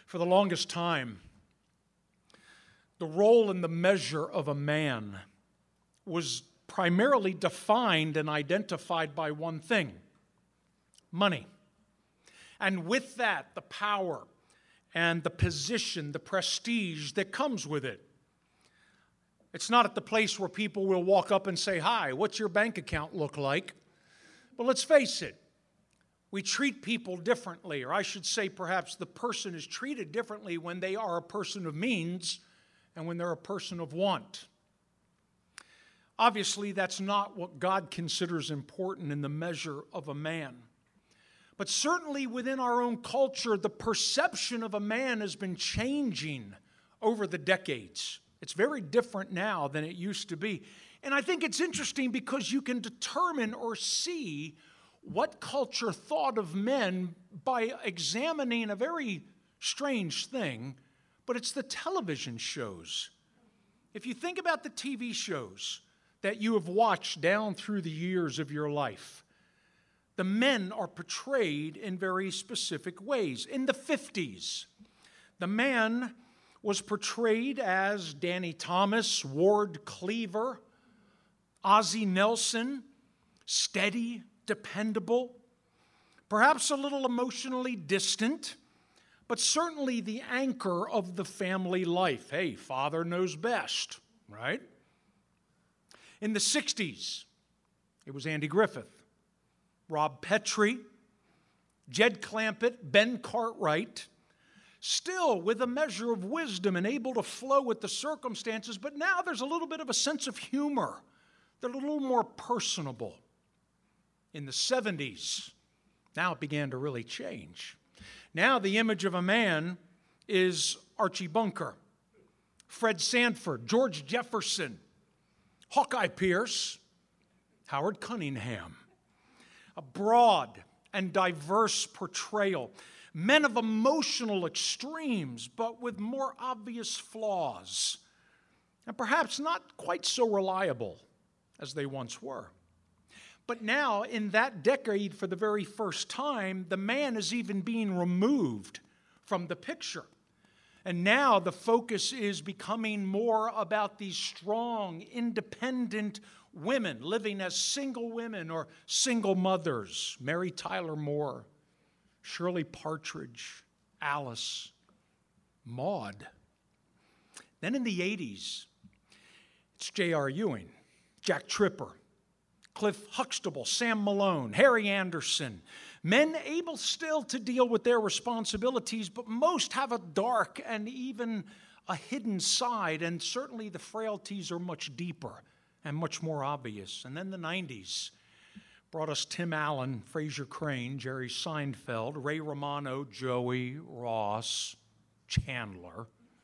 For the longest time, the role and the measure of a man was primarily defined and identified by one thing: money. And with that, the power and the position, the prestige that comes with it. It's not at the place where people will walk up and say, "Hi, what's your bank account look like?" But let's face it, we treat people differently, or I should say perhaps the person is treated differently when they are a person of means and when they're a person of want. Obviously, that's not what God considers important in the measure of a man. But certainly within our own culture, the perception of a man has been changing over the decades. It's very different now than it used to be. And I think it's interesting because you can determine or see what culture thought of men by examining a very strange thing, but it's the television shows. If you think about the TV shows that you have watched down through the years of your life, the men are portrayed in very specific ways. In the 50s, the man was portrayed as Danny Thomas, Ward Cleaver, Ozzie Nelson, steady, dependable, perhaps a little emotionally distant, but certainly the anchor of the family life. Hey, father knows best, right? In the 60s, it was Andy Griffith, Rob Petrie, Jed Clampett, Ben Cartwright, still with a measure of wisdom and able to flow with the circumstances, but now there's a little bit of a sense of humor. They're a little more personable. In the 70s, now it began to really change. Now the image of a man is Archie Bunker, Fred Sanford, George Jefferson, Hawkeye Pierce, Howard Cunningham. A broad and diverse portrayal. Men of emotional extremes, but with more obvious flaws. And perhaps not quite so reliable as they once were. But now, in that decade, for the very first time, the man is even being removed from the picture. And now the focus is becoming more about these strong, independent women living as single women or single mothers. Mary Tyler Moore, Shirley Partridge, Alice, Maude. Then in the 80s, it's J.R. Ewing, Jack Tripper, Cliff Huxtable, Sam Malone, Harry Anderson. Men able still to deal with their responsibilities, but most have a dark and even a hidden side, and certainly the frailties are much deeper and much more obvious. And then the 90s brought us Tim Allen, Fraser Crane, Jerry Seinfeld, Ray Romano, Joey, Ross, Chandler.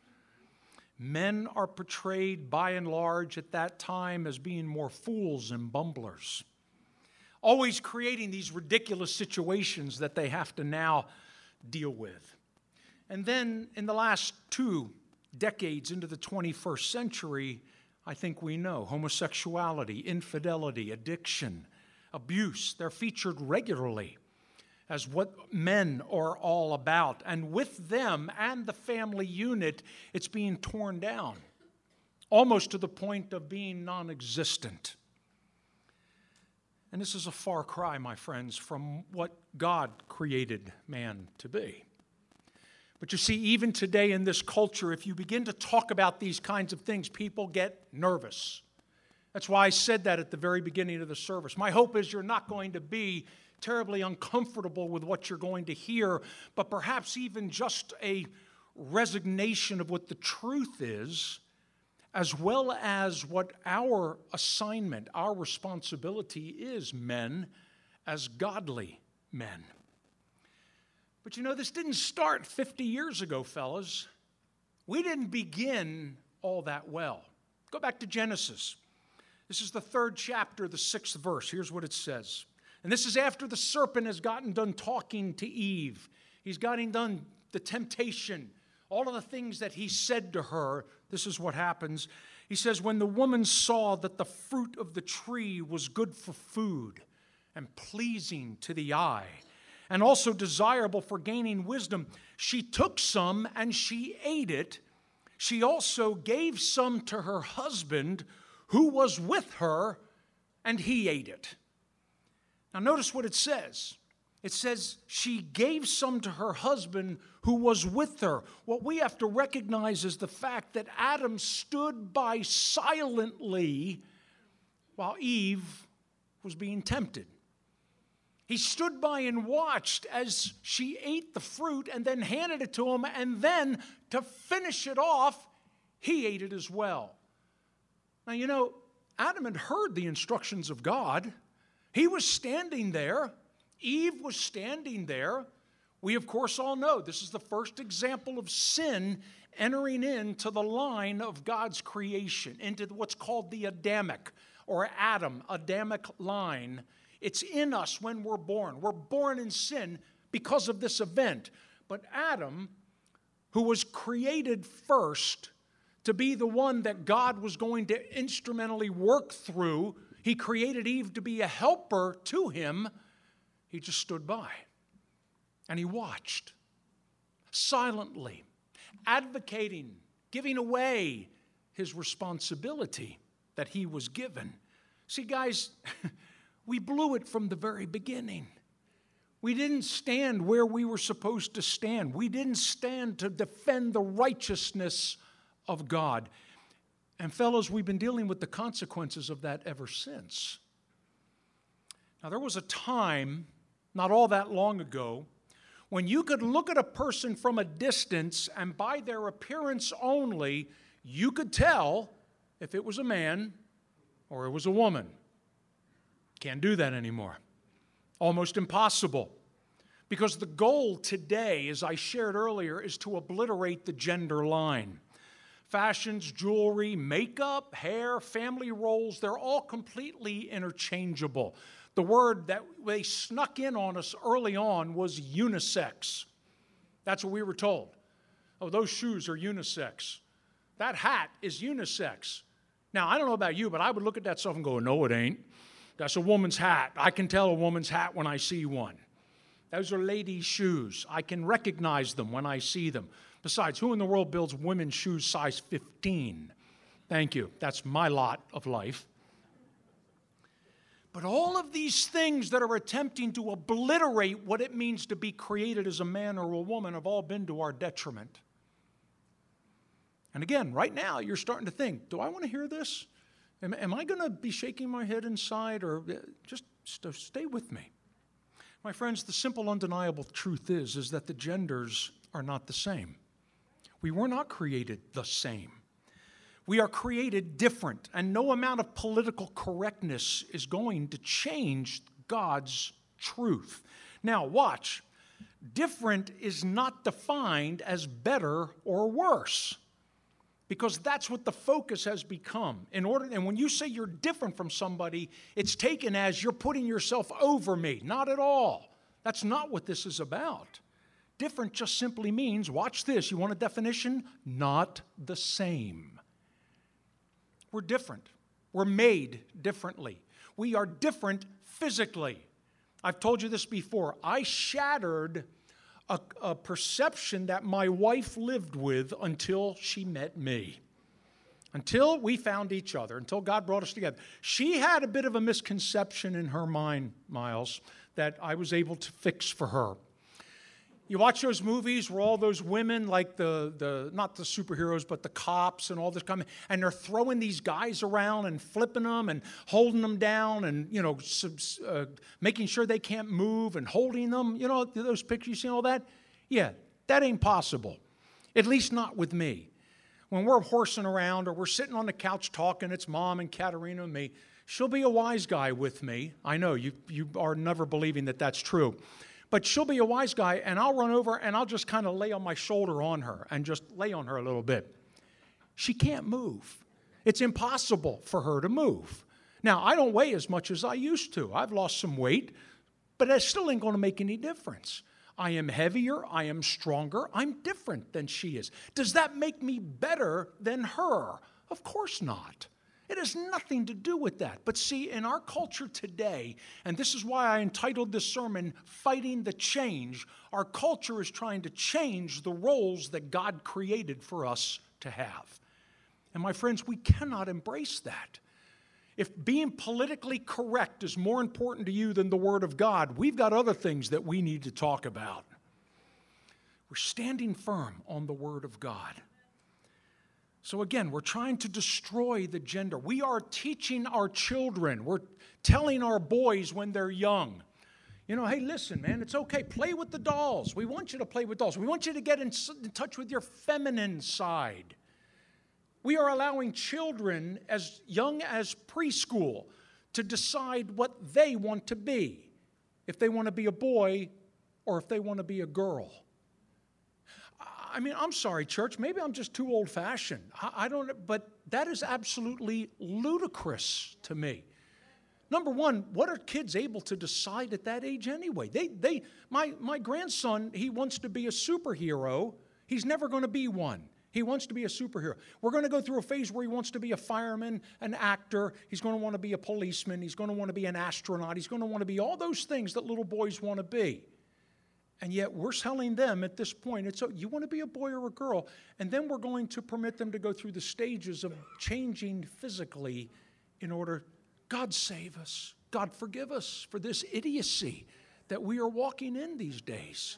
Men are portrayed by and large at that time as being more fools and bumblers, always creating these ridiculous situations that they have to now deal with. And then in the last 2 decades into the 21st century, I think we know homosexuality, infidelity, addiction, abuse. They're featured regularly as what men are all about. And with them and the family unit, it's being torn down, almost to the point of being non-existent. And this is a far cry, my friends, from what God created man to be. But you see, even today in this culture, if you begin to talk about these kinds of things, people get nervous. That's why I said that at the very beginning of the service. My hope is you're not going to be terribly uncomfortable with what you're going to hear, but perhaps even just a resignation of what the truth is, as well as what our assignment, our responsibility is, men, as godly men. But you know, this didn't start 50 years ago, fellas. We didn't begin all that well. Go back to Genesis. This is the 3rd chapter, the 6th verse. Here's what it says. And this is after the serpent has gotten done talking to Eve. He's gotten done the temptation, all of the things that he said to her. This is what happens. He says, when the woman saw that the fruit of the tree was good for food and pleasing to the eye, and also desirable for gaining wisdom. She took some and she ate it. She also gave some to her husband who was with her, and he ate it. Now notice what it says. It says she gave some to her husband who was with her. What we have to recognize is the fact that Adam stood by silently while Eve was being tempted. He stood by and watched as she ate the fruit and then handed it to him, and then to finish it off, he ate it as well. Now, you know, Adam had heard the instructions of God. He was standing there. Eve was standing there. We, of course, all know this is the first example of sin entering into the line of God's creation, into what's called the Adamic or Adamic line. It's in us when we're born. We're born in sin because of this event. But Adam, who was created first to be the one that God was going to instrumentally work through, he created Eve to be a helper to him. He just stood by and he watched silently, advocating, giving away his responsibility that he was given. See, guys, we blew it from the very beginning. We didn't stand where we were supposed to stand. We didn't stand to defend the righteousness of God. And fellows, we've been dealing with the consequences of that ever since. Now, there was a time, not all that long ago, when you could look at a person from a distance and by their appearance only, you could tell if it was a man or it was a woman. Can't do that anymore. Almost impossible. Because the goal today, as I shared earlier, is to obliterate the gender line. Fashions, jewelry, makeup, hair, family roles, they're all completely interchangeable. The word that they snuck in on us early on was unisex. That's what we were told. Oh, those shoes are unisex. That hat is unisex. Now, I don't know about you, but I would look at that stuff and go, no, it ain't. That's a woman's hat. I can tell a woman's hat when I see one. Those are ladies' shoes. I can recognize them when I see them. Besides, who in the world builds women's shoes size 15? Thank you. That's my lot of life. But all of these things that are attempting to obliterate what it means to be created as a man or a woman have all been to our detriment. And again, right now, you're starting to think, do I want to hear this? Am I going to be shaking my head inside, or just stay with me? My friends, the simple, undeniable truth is that the genders are not the same. We were not created the same. We are created different, and no amount of political correctness is going to change God's truth. Now, watch. Different is not defined as better or worse, because that's what the focus has become. And when you say you're different from somebody, it's taken as you're putting yourself over me. Not at all. That's not what this is about. Different just simply means, watch this, you want a definition? Not the same. We're different. We're made differently. We are different physically. I've told you this before. I shattered a perception that my wife lived with until she met me. Until we found each other, until God brought us together. She had a bit of a misconception in her mind, Miles, that I was able to fix for her. You watch those movies where all those women, like the not the superheroes, but the cops and all this coming, and they're throwing these guys around and flipping them and holding them down and, making sure they can't move and holding them. You know, those pictures, you see all that? Yeah, that ain't possible. At least not with me. When we're horsing around or we're sitting on the couch talking, it's Mom and Katerina and me. She'll be a wise guy with me. I know, you are never believing that that's true. But she'll be a wise guy, and I'll run over, and I'll just kind of lay on my shoulder on her and just lay on her a little bit. She can't move. It's impossible for her to move. Now, I don't weigh as much as I used to. I've lost some weight, but that still ain't going to make any difference. I am heavier. I am stronger. I'm different than she is. Does that make me better than her? Of course not. It has nothing to do with that. But see, in our culture today, and this is why I entitled this sermon, Fighting the Change, our culture is trying to change the roles that God created for us to have. And my friends, we cannot embrace that. If being politically correct is more important to you than the Word of God, we've got other things that we need to talk about. We're standing firm on the Word of God. So again, we're trying to destroy the gender. We are teaching our children. We're telling our boys when they're young, hey, listen, man, it's okay. Play with the dolls. We want you to play with dolls. We want you to get in touch with your feminine side. We are allowing children as young as preschool to decide what they want to be, if they want to be a boy or if they want to be a girl. I mean, I'm sorry, church, maybe I'm just too old-fashioned. I don't, but that is absolutely ludicrous to me. Number one, what are kids able to decide at that age anyway? My grandson, he wants to be a superhero. He's never going to be one. He wants to be a superhero. We're going to go through a phase where he wants to be a fireman, an actor. He's going to want to be a policeman. He's going to want to be an astronaut. He's going to want to be all those things that little boys want to be. And yet we're telling them at this point, you want to be a boy or a girl, and then we're going to permit them to go through the stages of changing physically in order, God save us, God forgive us for this idiocy that we are walking in these days.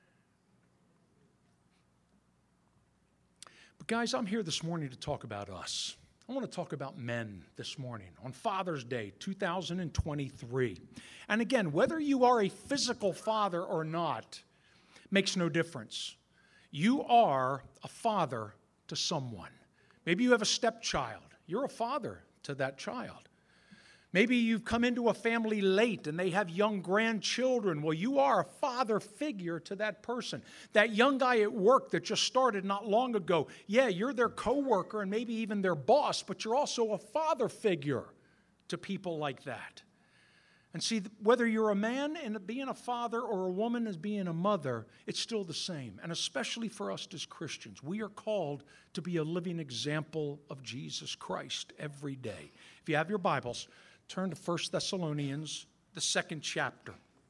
But guys, I'm here this morning to talk about us. I want to talk about men this morning on Father's Day, 2023. And again, whether you are a physical father or not makes no difference. You are a father to someone. Maybe you have a stepchild. You're a father to that child. Maybe you've come into a family late and they have young grandchildren. Well, you are a father figure to that person. That young guy at work that just started not long ago, yeah, you're their coworker and maybe even their boss, but you're also a father figure to people like that. And see, whether you're a man in being a father or a woman as being a mother, it's still the same. And especially for us as Christians, we are called to be a living example of Jesus Christ every day. If you have your Bibles, turn to 1 Thessalonians, the 2nd chapter.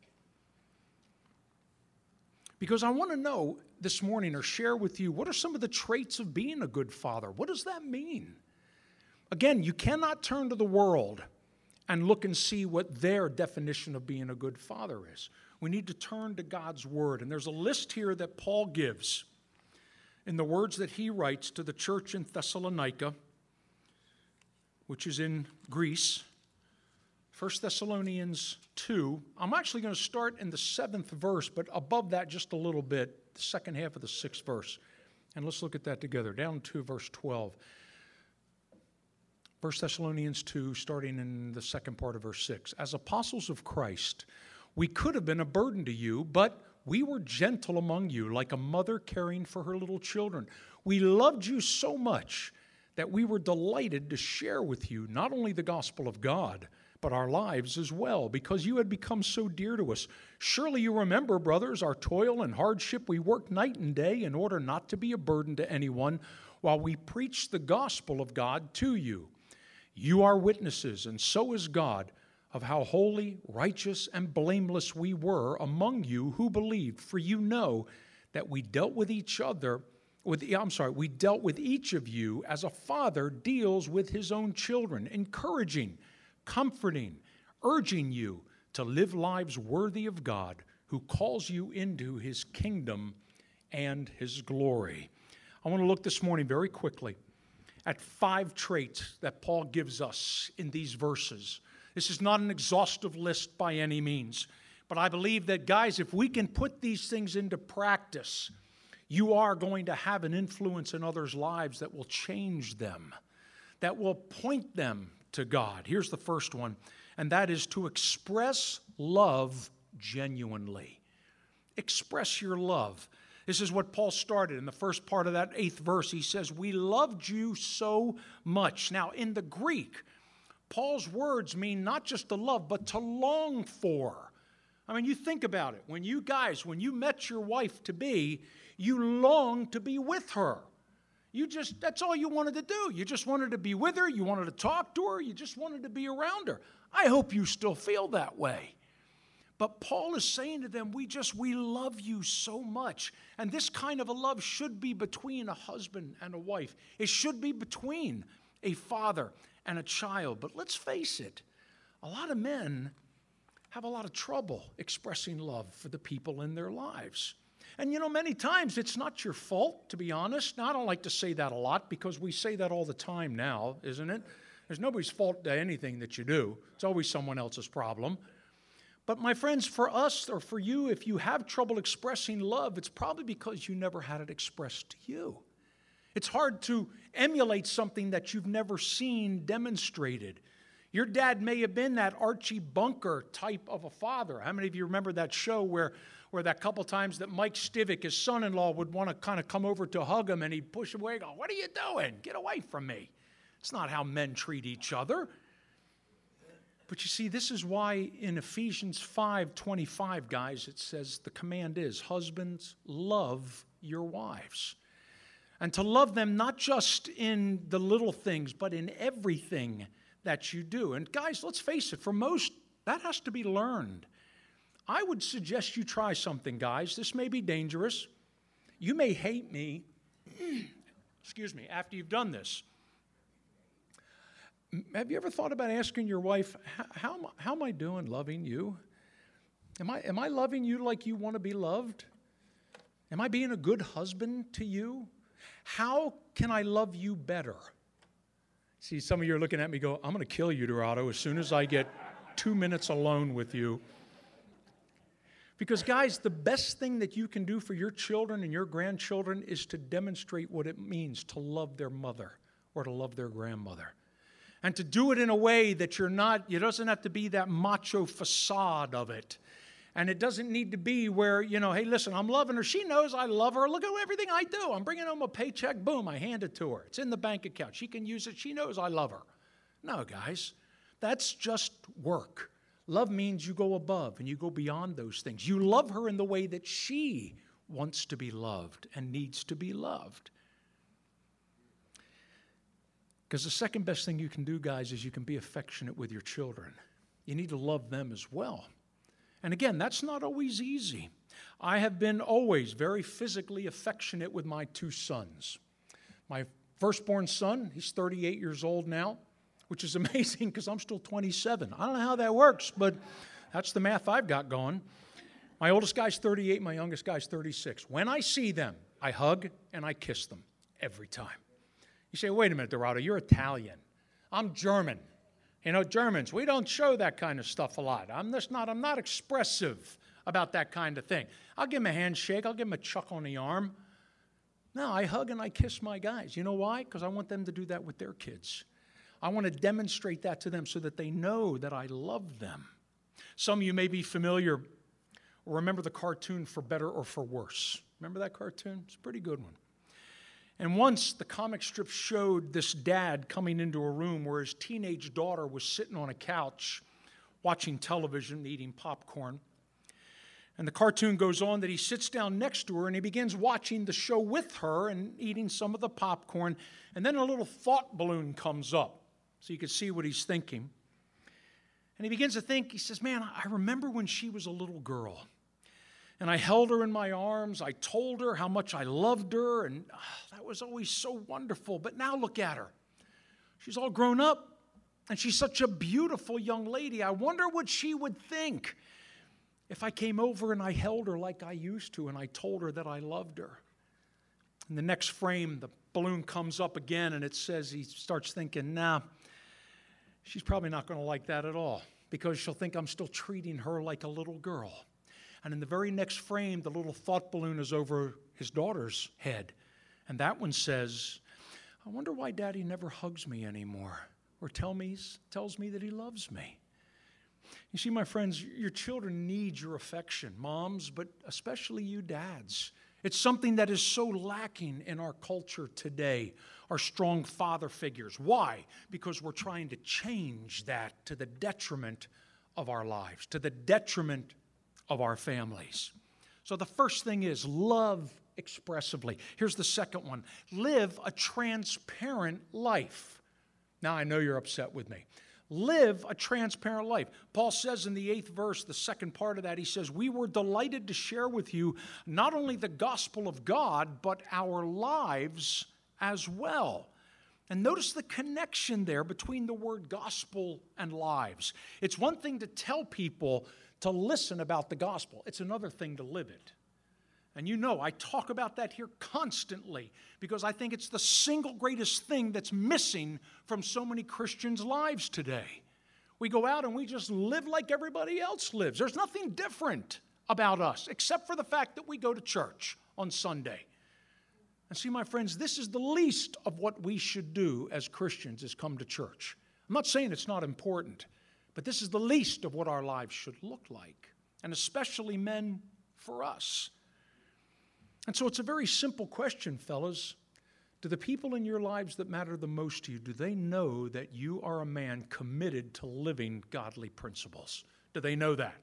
Because I want to know this morning or share with you, what are some of the traits of being a good father? What does that mean? Again, you cannot turn to the world and look and see what their definition of being a good father is. We need to turn to God's Word. And there's a list here that Paul gives in the words that he writes to the church in Thessalonica, which is in Greece. 1 Thessalonians 2. I'm actually going to start in the 7th verse, but above that just a little bit, the second half of the 6th verse. And let's look at that together, down to verse 12. 1 Thessalonians 2, starting in the second part of verse 6. As apostles of Christ, we could have been a burden to you, but we were gentle among you, like a mother caring for her little children. We loved you so much that we were delighted to share with you not only the gospel of God, but our lives as well, because you had become so dear to us. Surely you remember, brothers, our toil and hardship. We worked night and day in order not to be a burden to anyone while we preached the gospel of God to you. You are witnesses, and so is God, of how holy, righteous, and blameless we were among you who believed. For you know that we dealt with each other, we dealt with each of you as a father deals with his own children, encouraging, comforting, urging you to live lives worthy of God, who calls you into his kingdom and his glory. I want to look this morning very quickly at 5 traits that Paul gives us in these verses. This is not an exhaustive list by any means, but I believe that, guys, if we can put these things into practice, you are going to have an influence in others' lives that will change them, that will point them to God. Here's the first one, and that is to express love genuinely. Express your love. This is what Paul started in the first part of that 8th verse. He says, we loved you so much. Now, in the Greek, Paul's words mean not just to love, but to long for. I mean, you think about it. When you met your wife-to-be, you longed to be with her. That's all you wanted to do. You just wanted to be with her. You wanted to talk to her. You just wanted to be around her. I hope you still feel that way. But Paul is saying to them, we love you so much. And this kind of a love should be between a husband and a wife. It should be between a father and a child. But let's face it, a lot of men have a lot of trouble expressing love for the people in their lives. And many times it's not your fault, to be honest. Now, I don't like to say that a lot because we say that all the time now, isn't it? There's nobody's fault to anything that you do. It's always someone else's problem. But my friends, for us or for you, if you have trouble expressing love, it's probably because you never had it expressed to you. It's hard to emulate something that you've never seen demonstrated. Your dad may have been that Archie Bunker type of a father. How many of you remember that show where that couple times that Mike Stivic, his son-in-law, would want to kind of come over to hug him and he'd push him away and go, "What are you doing? Get away from me." It's not how men treat each other. But you see, this is why in Ephesians 5:25, guys, it says the command is, husbands, love your wives. And to love them not just in the little things, but in everything that you do. And guys, let's face it, for most, that has to be learned. I would suggest you try something, guys. This may be dangerous. You may hate me, excuse me, after you've done this. Have you ever thought about asking your wife, how am I doing loving you? Am I loving you like you want to be loved? Am I being a good husband to you? How can I love you better? See, some of you are looking at me go, I'm going to kill you, Dorado, as soon as I get 2 minutes alone with you. Because, guys, the best thing that you can do for your children and your grandchildren is to demonstrate what it means to love their mother or to love their grandmother. And to do it in a way that it doesn't have to be that macho facade of it. And it doesn't need to be where, hey, listen, I'm loving her. She knows I love her. Look at everything I do. I'm bringing home a paycheck. Boom, I hand it to her. It's in the bank account. She can use it. She knows I love her. No, guys, that's just work. Love means you go above and you go beyond those things. You love her in the way that she wants to be loved and needs to be loved. Because the second best thing you can do, guys, is you can be affectionate with your children. You need to love them as well. And again, that's not always easy. I have been always very physically affectionate with my 2 sons. My firstborn son, he's 38 years old now, which is amazing because I'm still 27. I don't know how that works, but that's the math I've got going. My oldest guy's 38, my youngest guy's 36. When I see them, I hug and I kiss them every time. You say, wait a minute, Dorado, you're Italian. I'm German. Germans, we don't show that kind of stuff a lot. I'm not expressive about that kind of thing. I'll give them a handshake. I'll give them a chuck on the arm. No, I hug and I kiss my guys. You know why? Because I want them to do that with their kids. I want to demonstrate that to them so that they know that I love them. Some of you may be familiar or remember the cartoon For Better or For Worse. Remember that cartoon? It's a pretty good one. And once the comic strip showed this dad coming into a room where his teenage daughter was sitting on a couch watching television, eating popcorn. And the cartoon goes on that he sits down next to her and he begins watching the show with her and eating some of the popcorn. And then a little thought balloon comes up so you can see what he's thinking. And he begins to think, he says, man, I remember when she was a little girl. And I held her in my arms. I told her how much I loved her. And that was always so wonderful. But now look at her. She's all grown up. And she's such a beautiful young lady. I wonder what she would think if I came over and I held her like I used to and I told her that I loved her. In the next frame, the balloon comes up again and it says, he starts thinking, nah, she's probably not going to like that at all because she'll think I'm still treating her like a little girl. And in the very next frame, the little thought balloon is over his daughter's head. And that one says, I wonder why Daddy never hugs me anymore or tells me that he loves me. You see, my friends, your children need your affection, moms, but especially you dads. It's something that is so lacking in our culture today, our strong father figures. Why? Because we're trying to change that to the detriment of our lives, to the detriment of our families. So the first thing is love expressively. Here's the second one. Live a transparent life. Now, I know you're upset with me. Live a transparent life. Paul says in the 8th verse, the second part of that, he says, we were delighted to share with you not only the gospel of God, but our lives as well. And notice the connection there between the word gospel and lives. It's one thing to tell people to listen about the gospel. It's another thing to live it. And you know, I talk about that here constantly because I think it's the single greatest thing that's missing from so many Christians' lives today. We go out and we just live like everybody else lives. There's nothing different about us except for the fact that we go to church on Sunday. And see, my friends, this is the least of what we should do as Christians is come to church. I'm not saying it's not important, but this is the least of what our lives should look like, and especially men for us. And so it's a very simple question, fellas. Do the people in your lives that matter the most to you, do they know that you are a man committed to living godly principles? Do they know that?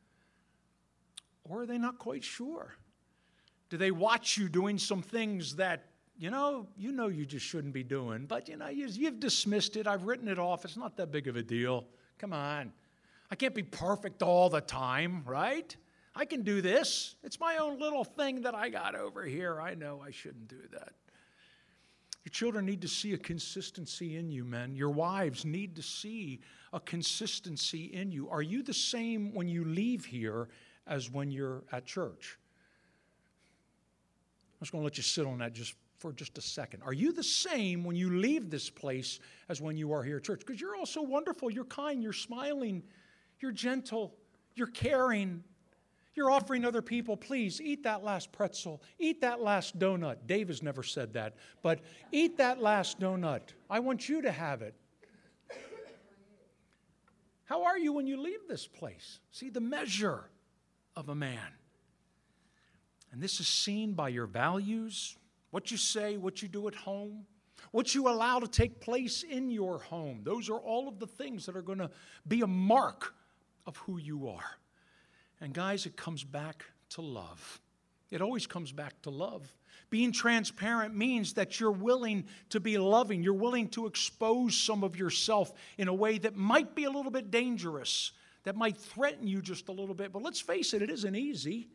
Or are they not quite sure? Do they watch you doing some things that, you know you just shouldn't be doing, but you've dismissed it, I've written it off, it's not that big of a deal. Come on. I can't be perfect all the time, right? I can do this. It's my own little thing that I got over here. I know I shouldn't do that. Your children need to see a consistency in you, men. Your wives need to see a consistency in you. Are you the same when you leave here as when you're at church? I'm just going to let you sit on that for just a second. Are you the same when you leave this place as when you are here at church? Because you're all so wonderful. You're kind. You're smiling. You're gentle. You're caring. You're offering other people, please, eat that last pretzel. Eat that last donut. Dave has never said that, but eat that last donut. I want you to have it. How are you when you leave this place? See, the measure of a man. And this is seen by your values, what you say, what you do at home, what you allow to take place in your home. Those are all of the things that are going to be a mark of who you are. And guys, it comes back to love. It always comes back to love. Being transparent means that you're willing to be loving. You're willing to expose some of yourself in a way that might be a little bit dangerous, that might threaten you just a little bit. But let's face it, it isn't easy.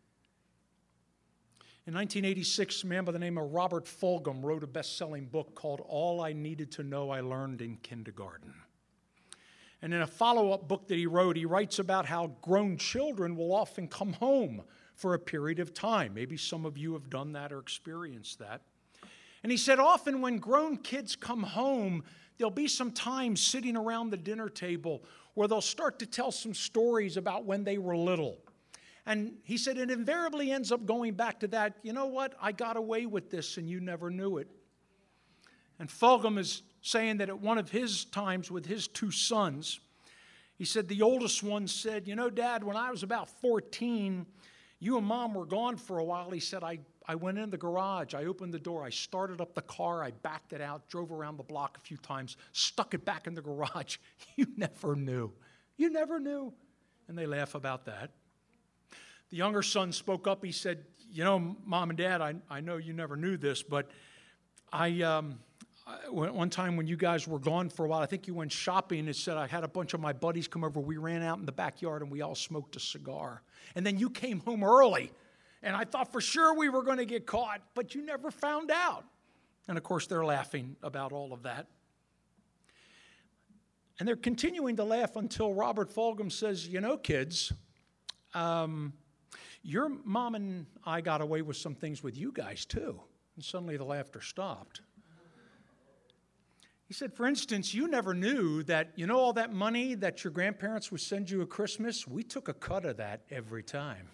In 1986, a man by the name of Robert Fulghum wrote a best-selling book called All I Needed to Know I Learned in Kindergarten. And in a follow-up book that he wrote, he writes about how grown children will often come home for a period of time. Maybe some of you have done that or experienced that. And he said often when grown kids come home, there'll be some time sitting around the dinner table where they'll start to tell some stories about when they were little. And he said it invariably ends up going back to that, you know what, I got away with this and you never knew it. And Fulghum is saying that at one of his times with his two sons, he said the oldest one said, you know, Dad, when I was about 14, you and Mom were gone for a while. He said, I went in the garage, I opened the door, I started up the car, I backed it out, drove around the block a few times, stuck it back in the garage. You never knew. You never knew. And they laugh about that. The younger son spoke up. He said, you know, Mom and Dad, I know you never knew this, but one time when you guys were gone for a while, I think you went shopping and said, I had a bunch of my buddies come over. We ran out in the backyard and we all smoked a cigar. And then you came home early. And I thought for sure we were going to get caught, but you never found out. And of course, they're laughing about all of that. And they're continuing to laugh until Robert Fulghum says, you know, kids, your mom and I got away with some things with you guys too. And suddenly the laughter stopped. He said, for instance, you never knew that, you know, all that money that your grandparents would send you at Christmas, we took a cut of that every time.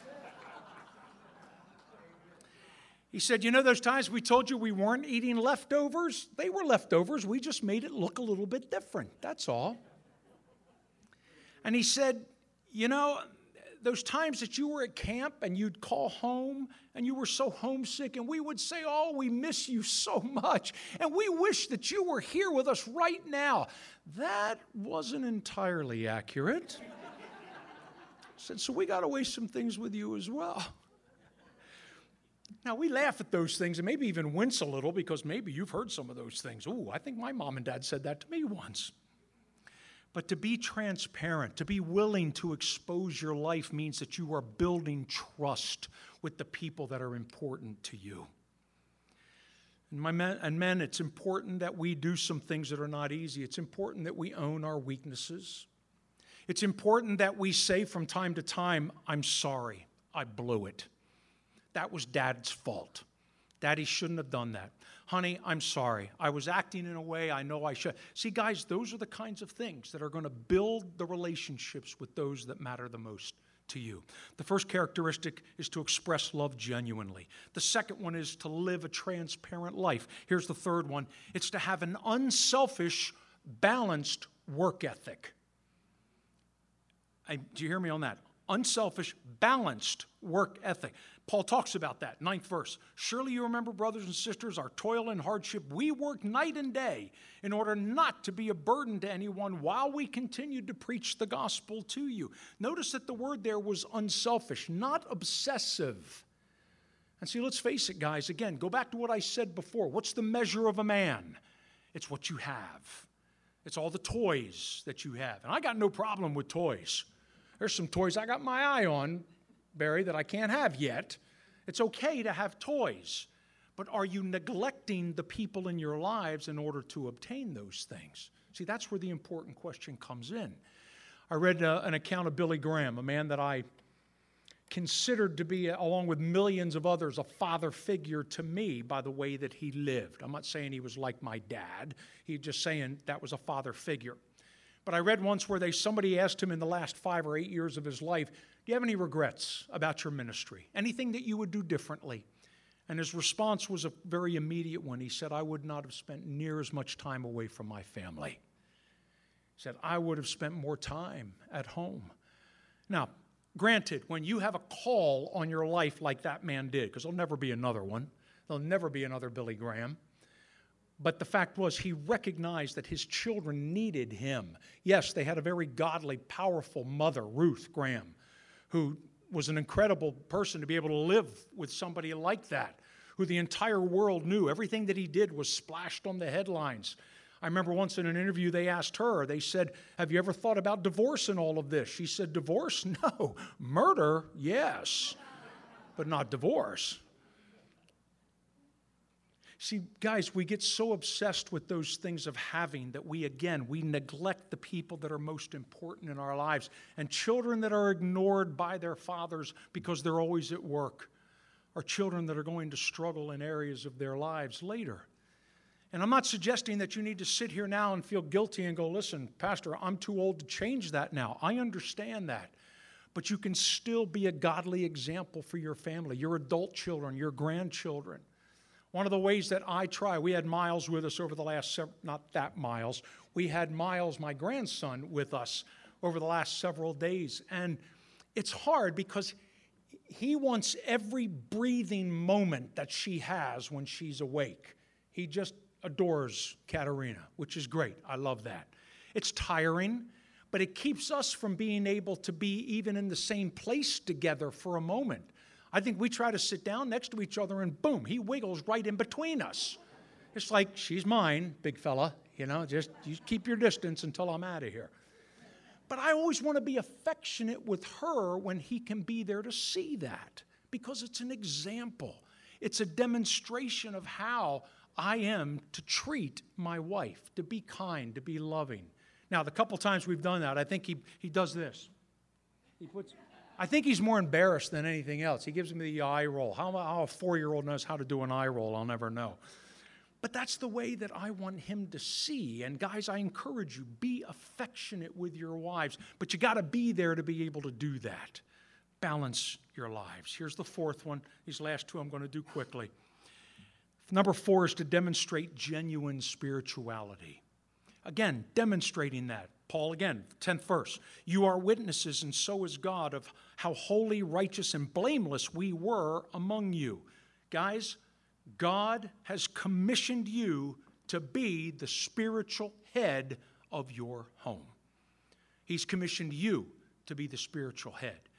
He said, you know those times we told you we weren't eating leftovers? They were leftovers. We just made it look a little bit different. That's all. And he said, you know, those times that you were at camp and you'd call home and you were so homesick and we would say, oh, we miss you so much and we wish that you were here with us right now. That wasn't entirely accurate. I said, so we got away some things with you as well. Now, we laugh at those things and maybe even wince a little because maybe you've heard some of those things. Ooh, I think my mom and dad said that to me once. But to be transparent, to be willing to expose your life means that you are building trust with the people that are important to you. And men, it's important that we do some things that are not easy. It's important that we own our weaknesses. It's important that we say from time to time, I'm sorry, I blew it. That was Dad's fault. Daddy shouldn't have done that. Honey, I'm sorry. I was acting in a way I know I should. See, guys, those are the kinds of things that are going to build the relationships with those that matter the most to you. The first characteristic is to express love genuinely. The second one is to live a transparent life. Here's the third one. It's to have an unselfish, balanced work ethic. Do you hear me on that? Unselfish, balanced work ethic. Paul talks about that, 9th verse. Surely you remember, brothers and sisters, our toil and hardship. We work night and day in order not to be a burden to anyone while we continued to preach the gospel to you. Notice that the word there was unselfish, not obsessive. And see, let's face it, guys. Again, go back to what I said before. What's the measure of a man? It's what you have. It's all the toys that you have. And I got no problem with toys. There's some toys I got my eye on, Barry, that I can't have yet. It's okay to have toys, but are you neglecting the people in your lives in order to obtain those things? See, that's where the important question comes in. I read an account of Billy Graham, a man that I considered to be, along with millions of others, a father figure to me by the way that he lived. I'm not saying he was like my dad. He's just saying that was a father figure. But I read once where somebody asked him in the last 5 or 8 years of his life, do you have any regrets about your ministry? Anything that you would do differently? And his response was a very immediate one. He said, I would not have spent near as much time away from my family. He said, I would have spent more time at home. Now, granted, when you have a call on your life like that man did, because there'll never be another one, there'll never be another Billy Graham, but the fact was he recognized that his children needed him. Yes, they had a very godly, powerful mother, Ruth Graham, who was an incredible person to be able to live with somebody like that, who the entire world knew. Everything that he did was splashed on the headlines. I remember once in an interview they asked her, they said, have you ever thought about divorce in all of this? She said, divorce? No. Murder? Yes. But not divorce. See, guys, we get so obsessed with those things of having that we neglect the people that are most important in our lives. And children that are ignored by their fathers because they're always at work are children that are going to struggle in areas of their lives later. And I'm not suggesting that you need to sit here now and feel guilty and go, listen, Pastor, I'm too old to change that now. I understand that. But you can still be a godly example for your family, your adult children, your grandchildren. One of the ways that I try, we had Miles with us over the last, not that Miles, we had Miles, my grandson, with us over the last several days. And it's hard because he wants every breathing moment that she has when she's awake. He just adores Katerina, which is great. I love that. It's tiring, but it keeps us from being able to be even in the same place together for a moment. I think we try to sit down next to each other and boom, he wiggles right in between us. It's like, she's mine, big fella, just you keep your distance until I'm out of here. But I always want to be affectionate with her when he can be there to see that, because it's an example. It's a demonstration of how I am to treat my wife, to be kind, to be loving. Now, the couple times we've done that, I think he does this. I think he's more embarrassed than anything else. He gives me the eye roll. How a 4-year-old knows how to do an eye roll, I'll never know. But that's the way that I want him to see. And guys, I encourage you, be affectionate with your wives. But you got to be there to be able to do that. Balance your lives. Here's the fourth one. These last two I'm going to do quickly. Number 4 is to demonstrate genuine spirituality. Again, demonstrating that. Paul again, 10th verse. You are witnesses, and so is God, of how holy, righteous, and blameless we were among you. Guys, God has commissioned you to be the spiritual head of your home. He's commissioned you to be the spiritual head.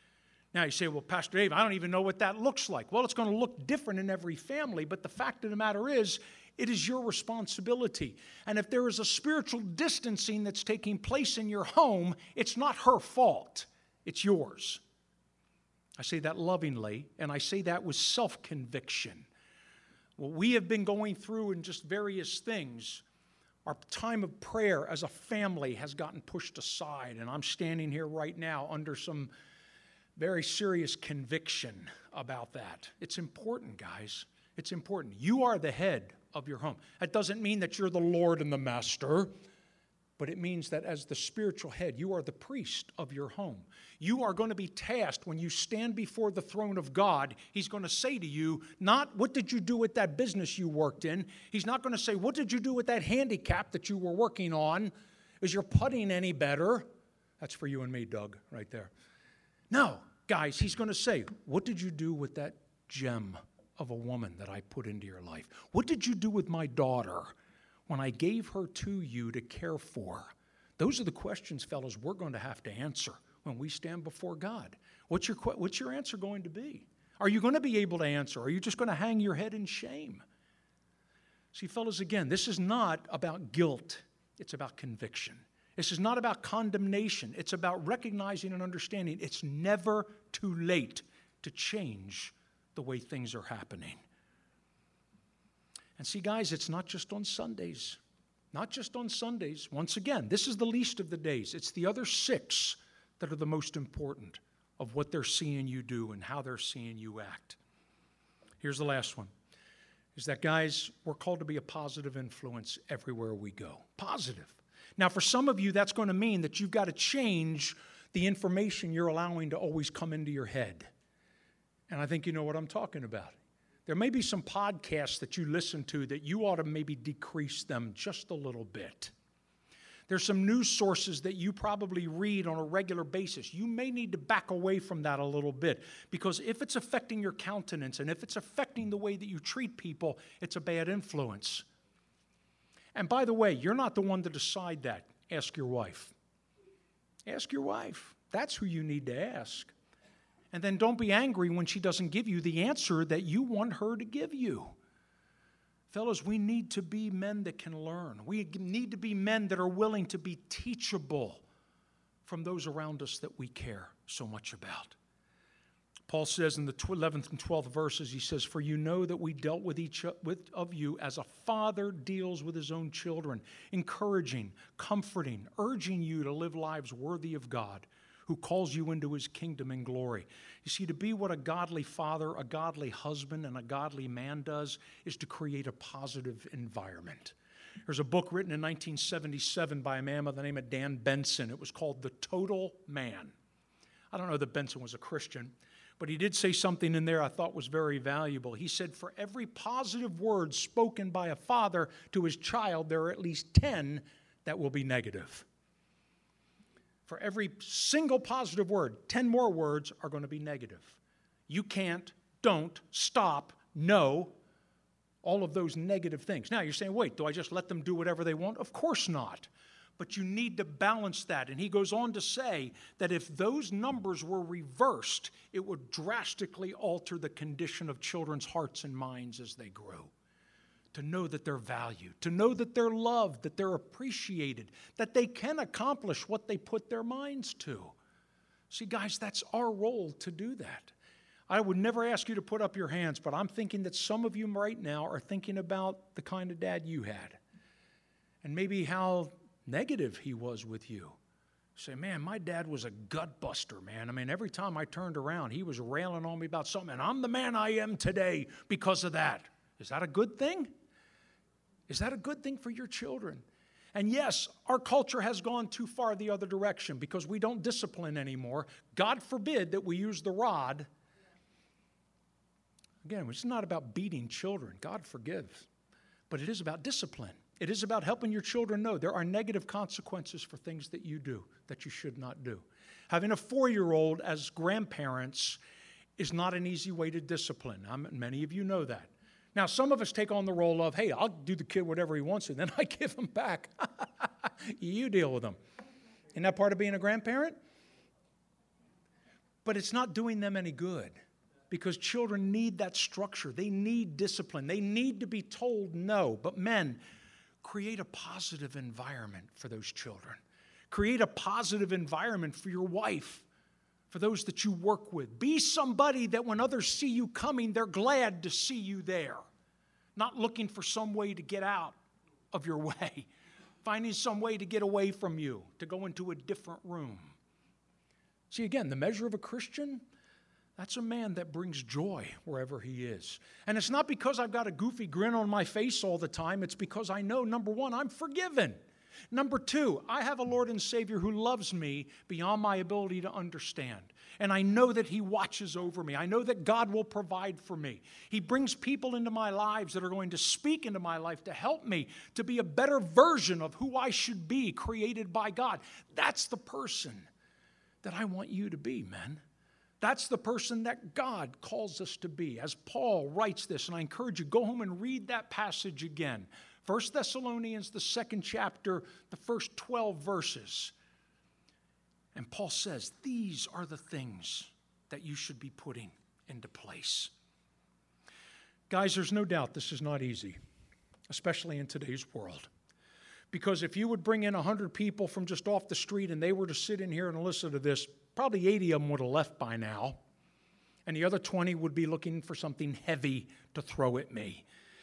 Now you say, well, Pastor Dave, I don't even know what that looks like. Well, it's going to look different in every family, but the fact of the matter is, it is your responsibility. And if there is a spiritual distancing that's taking place in your home, it's not her fault. It's yours. I say that lovingly, and I say that with self-conviction. What we have been going through in just various things, our time of prayer as a family has gotten pushed aside, and I'm standing here right now under some very serious conviction about that. It's important, guys. It's important. You are the head of your home. That doesn't mean that you're the Lord and the master, but it means that as the spiritual head, you are the priest of your home. You are going to be tasked when you stand before the throne of God. He's going to say to you, not, what did you do with that business you worked in? He's not going to say, what did you do with that handicap that you were working on? Is your putting any better? That's for you and me, Doug, right there. No, guys, he's going to say, what did you do with that gem of a woman that I put into your life? What did you do with my daughter when I gave her to you to care for? Those are the questions, fellas, we're going to have to answer when we stand before God. What's your answer going to be? Are you going to be able to answer? Or are you just going to hang your head in shame? See, fellas, again, this is not about guilt. It's about conviction. This is not about condemnation. It's about recognizing and understanding it's never too late to change the way things are happening. And see, guys, it's not just on Sundays. Not just on Sundays. Once again, this is the least of the days. It's the other 6 that are the most important of what they're seeing you do and how they're seeing you act. Here's the last one, is that, guys, we're called to be a positive influence everywhere we go. Positive. Now, for some of you, that's going to mean that you've got to change the information you're allowing to always come into your head. And I think you know what I'm talking about. There may be some podcasts that you listen to that you ought to maybe decrease them just a little bit. There's some news sources that you probably read on a regular basis. You may need to back away from that a little bit, because if it's affecting your countenance and if it's affecting the way that you treat people, it's a bad influence. And by the way, you're not the one to decide that. Ask your wife. Ask your wife. That's who you need to ask. And then don't be angry when she doesn't give you the answer that you want her to give you. Fellows, we need to be men that can learn. We need to be men that are willing to be teachable from those around us that we care so much about. Paul says in the 11th and 12th verses, he says, "For you know that we dealt with each of you as a father deals with his own children, encouraging, comforting, urging you to live lives worthy of God, who calls you into his kingdom and glory." You see, to be what a godly father, a godly husband, and a godly man does is to create a positive environment. There's a book written in 1977 by a man by the name of Dan Benson. It was called The Total Man. I don't know that Benson was a Christian, but he did say something in there I thought was very valuable. He said, for every positive word spoken by a father to his child, there are at least 10 that will be negative. For every single positive word, 10 more words are going to be negative. You can't, don't, stop, no, all of those negative things. Now, you're saying, wait, do I just let them do whatever they want? Of course not. But you need to balance that. And he goes on to say that if those numbers were reversed, it would drastically alter the condition of children's hearts and minds as they grow. To know that they're valued, to know that they're loved, that they're appreciated, that they can accomplish what they put their minds to. See, guys, that's our role to do that. I would never ask you to put up your hands, but I'm thinking that some of you right now are thinking about the kind of dad you had and maybe how negative he was with you. Say, man, my dad was a gut buster, man. I mean, every time I turned around, he was railing on me about something, and I'm the man I am today because of that. Is that a good thing? Is that a good thing for your children? And yes, our culture has gone too far the other direction because we don't discipline anymore. God forbid that we use the rod. Again, it's not about beating children. God forgives. But it is about discipline. It is about helping your children know there are negative consequences for things that you do that you should not do. Having a 4-year-old as grandparents is not an easy way to discipline. Many of you know that. Now, some of us take on the role of, hey, I'll do the kid whatever he wants, and then I give him back. You deal with him. Isn't that part of being a grandparent? But it's not doing them any good, because children need that structure. They need discipline. They need to be told no. But men, create a positive environment for those children. Create a positive environment for your wife, for those that you work with. Be somebody that when others see you coming, they're glad to see you there. Not looking for some way to get out of your way. Finding some way to get away from you, to go into a different room. See, again, the measure of a Christian, that's a man that brings joy wherever he is. And it's not because I've got a goofy grin on my face all the time. It's because I know, number one, I'm forgiven. Number two, I have a Lord and Savior who loves me beyond my ability to understand. And I know that He watches over me. I know that God will provide for me. He brings people into my lives that are going to speak into my life to help me to be a better version of who I should be, created by God. That's the person that I want you to be, men. That's the person that God calls us to be. As Paul writes this, and I encourage you, go home and read that passage again. 1 Thessalonians, the 2nd chapter, the first 12 verses. And Paul says, these are the things that you should be putting into place. Guys, there's no doubt this is not easy, especially in today's world. Because if you would bring in 100 people from just off the street and they were to sit in here and listen to this, probably 80 of them would have left by now. And the other 20 would be looking for something heavy to throw at me.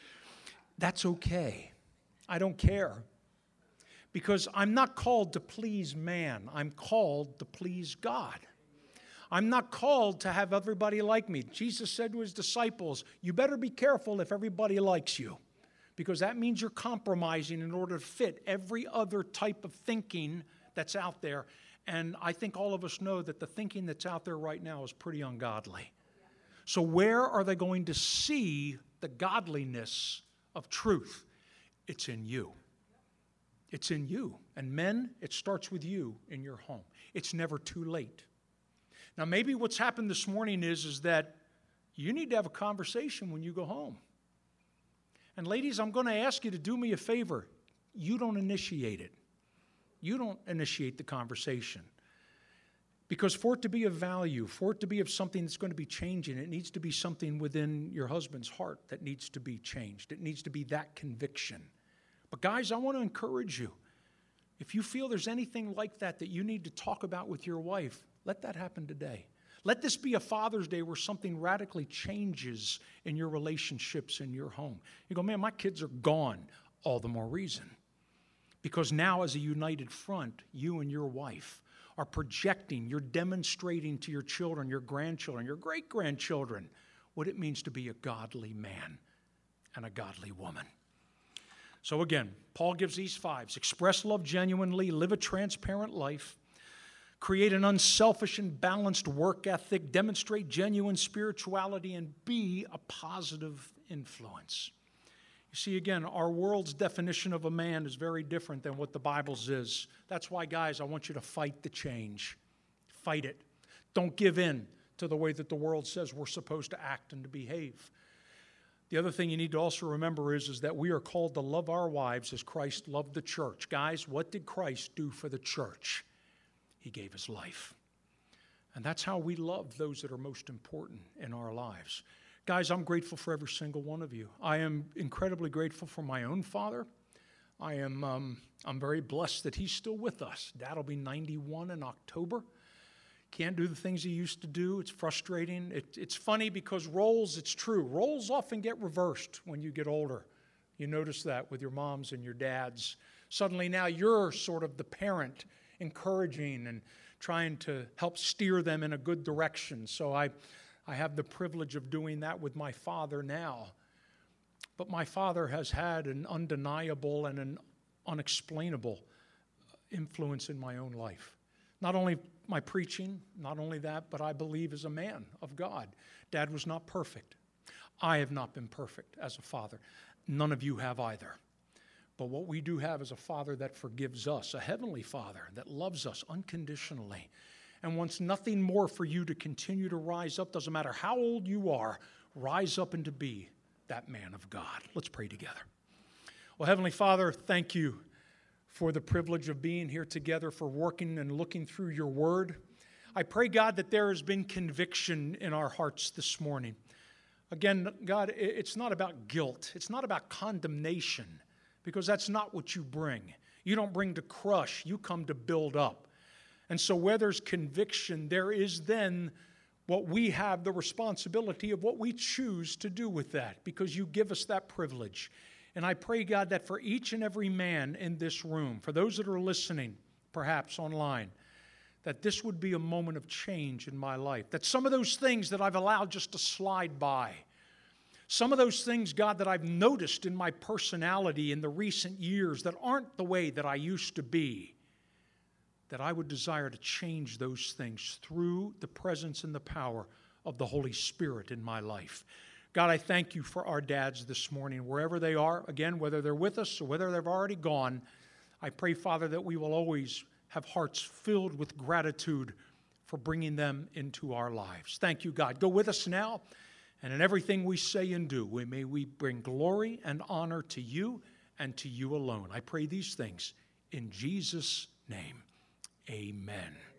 That's okay. I don't care. Because I'm not called to please man. I'm called to please God. I'm not called to have everybody like me. Jesus said to His disciples, you better be careful if everybody likes you. Because that means you're compromising in order to fit every other type of thinking that's out there. And I think all of us know that the thinking that's out there right now is pretty ungodly. So where are they going to see the godliness of truth? It's in you. It's in you. And men, it starts with you in your home. It's never too late. Now, maybe what's happened this morning is that you need to have a conversation when you go home. And ladies, I'm going to ask you to do me a favor. You don't initiate it. You don't initiate the conversation. Because for it to be of value, for it to be of something that's going to be changing, it needs to be something within your husband's heart that needs to be changed. It needs to be that conviction. But guys, I want to encourage you. If you feel there's anything like that that you need to talk about with your wife, let that happen today. Let this be a Father's Day where something radically changes in your relationships in your home. You go, man, my kids are gone. All the more reason. Because now as a united front, you and your wife are projecting, you're demonstrating to your children, your grandchildren, your great-grandchildren, what it means to be a godly man and a godly woman. So again, Paul gives these 5. Express love genuinely, live a transparent life, create an unselfish and balanced work ethic, demonstrate genuine spirituality, and be a positive influence. You see, again, our world's definition of a man is very different than what the Bible's is. That's why, guys, I want you to fight the change. Fight it. Don't give in to the way that the world says we're supposed to act and to behave. The other thing you need to also remember is that we are called to love our wives as Christ loved the church. Guys, what did Christ do for the church? He gave His life. And that's how we love those that are most important in our lives. Guys, I'm grateful for every single one of you. I am incredibly grateful for my own father. I'm very blessed that he's still with us. Dad will be 91 in October. Can't do the things he used to do. It's frustrating. It's funny because it's true. Roles often get reversed when you get older. You notice that with your moms and your dads. Suddenly now you're sort of the parent encouraging and trying to help steer them in a good direction. So I have the privilege of doing that with my father now. But my father has had an undeniable and an unexplainable influence in my own life. Not only my preaching, not only that, but I believe as a man of God. Dad was not perfect. I have not been perfect as a father. None of you have either. But what we do have is a Father that forgives us, a heavenly Father that loves us unconditionally and wants nothing more for you to continue to rise up. Doesn't matter how old you are, rise up and to be that man of God. Let's pray together. Well, Heavenly Father, thank you for the privilege of being here together, for working and looking through your word. I pray, God, that there has been conviction in our hearts this morning. Again, God, it's not about guilt. It's not about condemnation, because that's not what you bring. You don't bring to crush. You come to build up. And so where there's conviction, there is then what we have the responsibility of what we choose to do with that, because you give us that privilege. And I pray, God, that for each and every man in this room, for those that are listening, perhaps online, that this would be a moment of change in my life. That some of those things that I've allowed just to slide by, some of those things, God, that I've noticed in my personality in the recent years that aren't the way that I used to be, that I would desire to change those things through the presence and the power of the Holy Spirit in my life. God, I thank you for our dads this morning, wherever they are, again, whether they're with us or whether they've already gone. I pray, Father, that we will always have hearts filled with gratitude for bringing them into our lives. Thank you, God. Go with us now, and in everything we say and do, may we bring glory and honor to you and to you alone. I pray these things in Jesus' name. Amen.